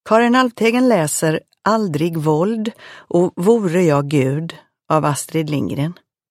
Karin Alvtegen läser Aldrig våld och Vore jag Gud av Astrid Lindgren.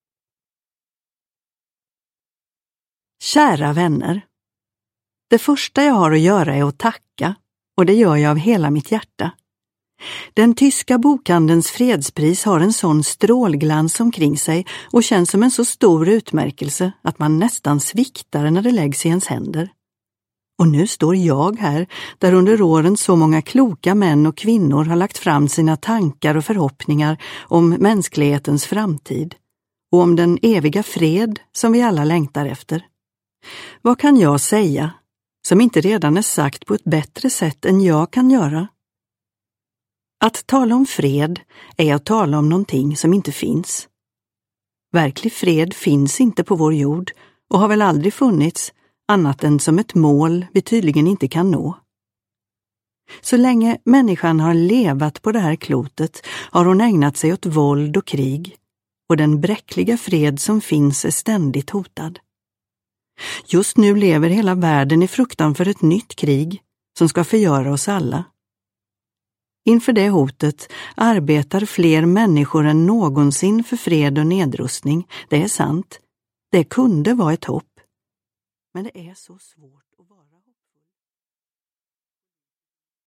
Kära vänner. Det första jag har att göra är att tacka, och det gör jag av hela mitt hjärta. Den tyska bokhandelns fredspris har en sån strålglans omkring sig och känns som en så stor utmärkelse att man nästan sviktar när det läggs i ens händer. Och nu står jag här, där under åren så många kloka män och kvinnor har lagt fram sina tankar och förhoppningar om mänsklighetens framtid och om den eviga fred som vi alla längtar efter. Vad kan jag säga som inte redan är sagt på ett bättre sätt än jag kan göra? Att tala om fred är att tala om någonting som inte finns. Verklig fred finns inte på vår jord och har väl aldrig funnits annat än som ett mål vi tydligen inte kan nå. Så länge människan har levat på det här klotet har hon ägnat sig åt våld och krig, och den bräckliga fred som finns är ständigt hotad. Just nu lever hela världen i fruktan för ett nytt krig som ska förgöra oss alla. Inför det hotet arbetar fler människor än någonsin för fred och nedrustning. Det är sant. Det kunde vara ett hopp. Men det är så svårt att vara.